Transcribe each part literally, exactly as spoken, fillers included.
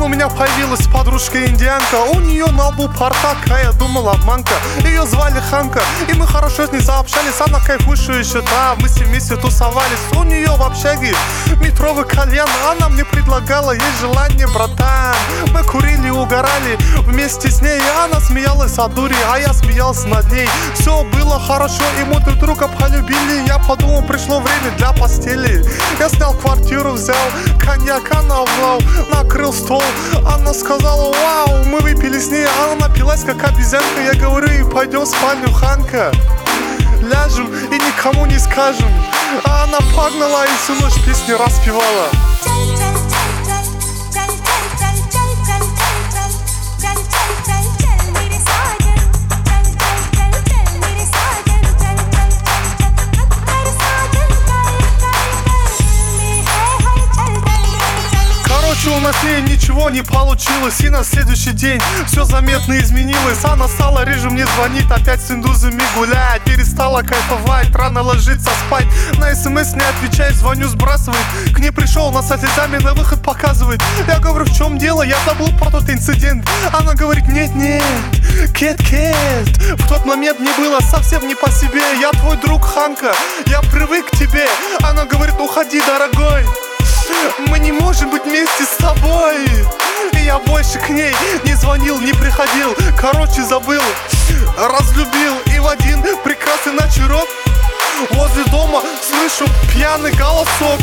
у меня появилась подружка-индианка. У нее на лбу порта, я думал, обманка. Ее звали Ханка, и мы хорошо с ней заобщались. Она кайфующая еще, да, мы все вместе тусовались. У нее в общаге метровый кальян. Она мне предлагала, есть желание, братан. Мы курили, угорали вместе с ней. Она смеялась от дури, а я смеялся над ней. Все было хорошо, и мы друг друга полюбили. Я подумал, пришло время для постели. Я снял квартиру, взял коньяка, навлал, накрыл стол. Она сказала, вау, мы выпили с ней. Она напилась, как обезьянка. Я говорю, пойдем в спальню, Ханка. Ляжем и никому не скажем. А она погнала и всю ночь песни распевала. У нас с ней ничего не получилось, и на следующий день все заметно изменилось. Она стала реже мне звонит, опять с индусами гулять. Перестала кайфовать, рано ложиться спать. На смс не отвечает, звоню, сбрасывает. К ней пришел, она со слезами на выход показывает. Я говорю, в чем дело, я забыл про тот инцидент. Она говорит, нет-нет, кет-кет, в тот момент мне было совсем не по себе. Я твой друг, Ханка, я привык к тебе. Она говорит, уходи, дорогой, мы не можем быть вместе с тобой. И я больше к ней не звонил, не приходил. Короче, забыл, разлюбил. И в один прекрасный вечерок возле дома слышу пьяный голосок.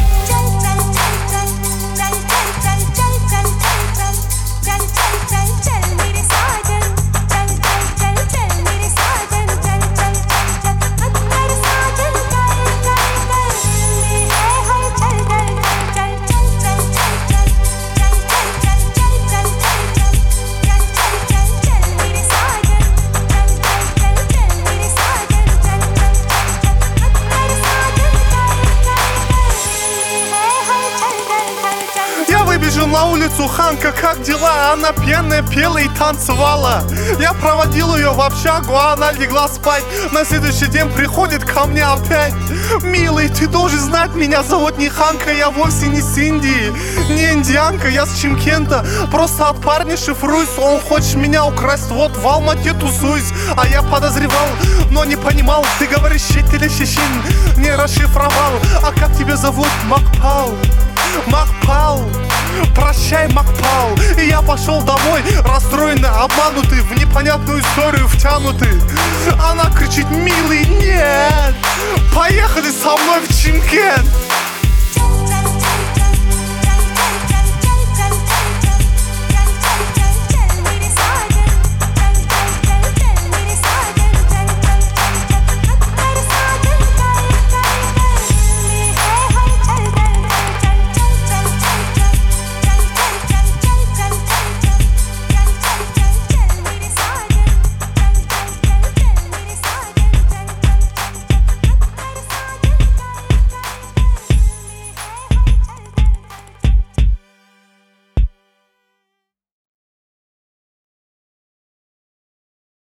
Выбежал на улицу, Ханка, как дела? Она пьяная пела и танцевала. Я проводил ее в общагу, а она легла спать. На следующий день приходит ко мне опять. Милый, ты должен знать, меня зовут не Ханка, я вовсе не с Индии, не индианка, я с Чимкента. Просто от парня шифруюсь, он хочет меня украсть, вот в Алмате тусуюсь. А я подозревал, но не понимал. Ты говоришь, щит или щищин, не расшифровал. А как тебя зовут? Макпал. Макпал, прощай, Макпал. И я пошел домой, расстроенный, обманутый, в непонятную историю втянутый. Она кричит, милый, нет, поехали со мной в Чимкент.